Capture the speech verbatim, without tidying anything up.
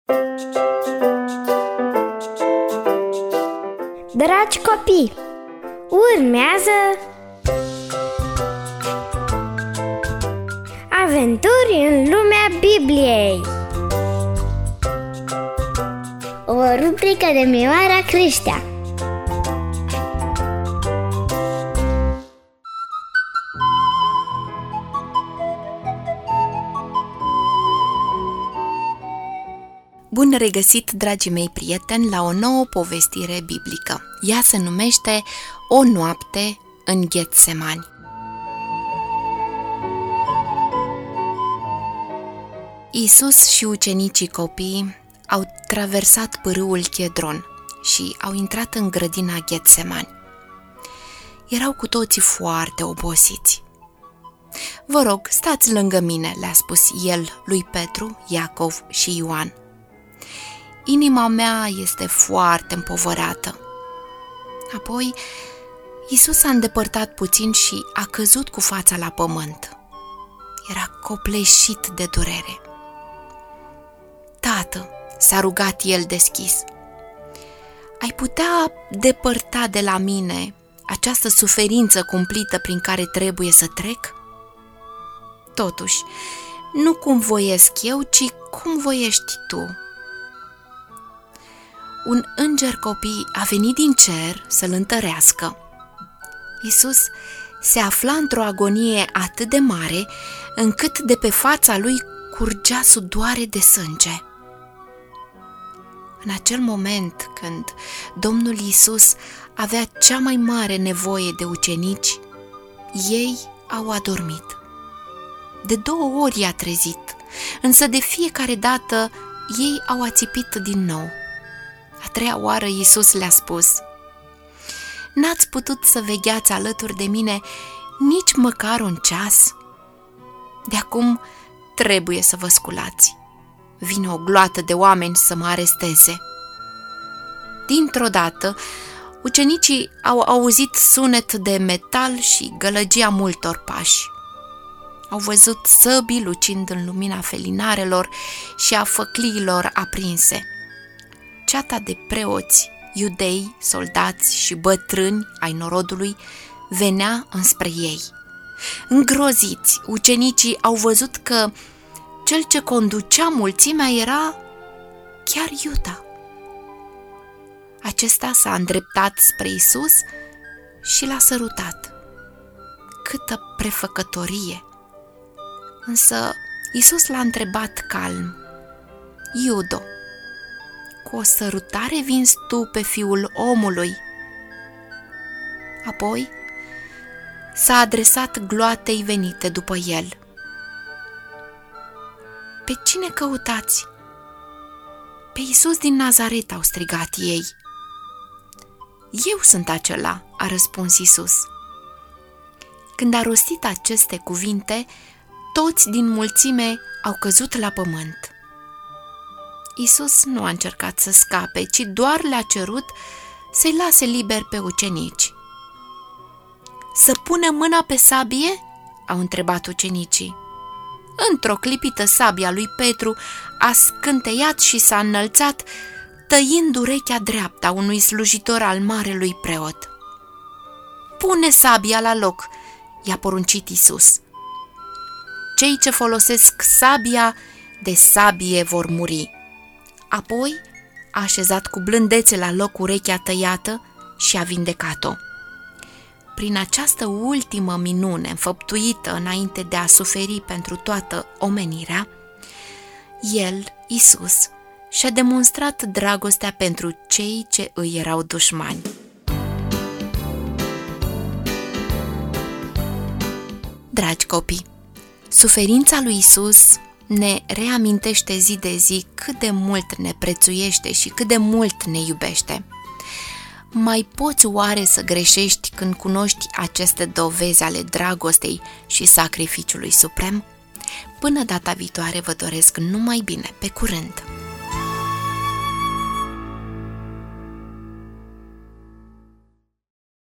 Dragi copii, urmează Aventuri în lumea Bibliei, o rubrică de Mioara Creștea. Bun regăsit, dragii mei prieteni, la o nouă povestire biblică. Ea se numește O noapte în Ghetsemani. Iisus și ucenicii copii au traversat pârâul Chedron și au intrat în grădina Ghetsemani. Erau cu toții foarte obosiți. Vă rog, stați lângă mine, le-a spus el lui Petru, Iacov și Ioan. Inima mea este foarte împovărată. Apoi, Iisus s-a îndepărtat puțin și a căzut cu fața la pământ. Era copleșit de durere. Tată, s-a rugat el deschis, ai putea depărta de la mine această suferință cumplită prin care trebuie să trec? Totuși, nu cum voiesc eu, ci cum voiești tu. Un înger copii a venit din cer să-l întărească. Iisus se afla într-o agonie atât de mare, încât de pe fața lui curgea sudoare de sânge. În acel moment când Domnul Iisus avea cea mai mare nevoie de ucenici, ei au adormit. De două ori i-a trezit, însă de fiecare dată ei au ațipit din nou. A treia oară Iisus le-a spus: n-ați putut să vegheați alături de mine nici măcar un ceas? De acum trebuie să vă sculați. Vine o gloată de oameni să mă aresteze. Dintr-o dată, ucenicii au auzit sunet de metal și gălăgia multor pași. Au văzut săbii lucind în lumina felinarelor și a făcliilor aprinse. Ceata de preoți, iudei, soldați și bătrâni ai norodului venea înspre ei. Îngroziți, ucenicii au văzut că cel ce conducea mulțimea era chiar Iuda. Acesta s-a îndreptat spre Iisus și l-a sărutat. Câtă prefăcătorie! Însă Iisus l-a întrebat calm: Iudo, cu o sărutare vinzi tu pe Fiul omului? Apoi s-a adresat gloatei venite după el: pe cine căutați? Pe Iisus din Nazaret, au strigat ei. Eu sunt acela, a răspuns Iisus. Când a rostit aceste cuvinte, toți din mulțime au căzut la pământ. Iisus nu a încercat să scape, ci doar le-a cerut să-i lase liber pe ucenici. Să punem mâna pe sabie? Au întrebat ucenicii. Într-o clipită sabia lui Petru a scânteiat și s-a înălțat, tăind urechea dreaptă a unui slujitor al marelui preot. Pune sabia la loc, i-a poruncit Iisus. Cei ce folosesc sabia, de sabie vor muri. Apoi a așezat cu blândețe la loc urechea tăiată și a vindecat-o. Prin această ultimă minune înfăptuită înainte de a suferi pentru toată omenirea, el, Iisus, și-a demonstrat dragostea pentru cei ce îi erau dușmani. Dragi copii, suferința lui Iisus ne reamintește zi de zi cât de mult ne prețuiește și cât de mult ne iubește. Mai poți oare să greșești când cunoști aceste dovezi ale dragostei și sacrificiului suprem? Până data viitoare vă doresc numai bine, pe curând!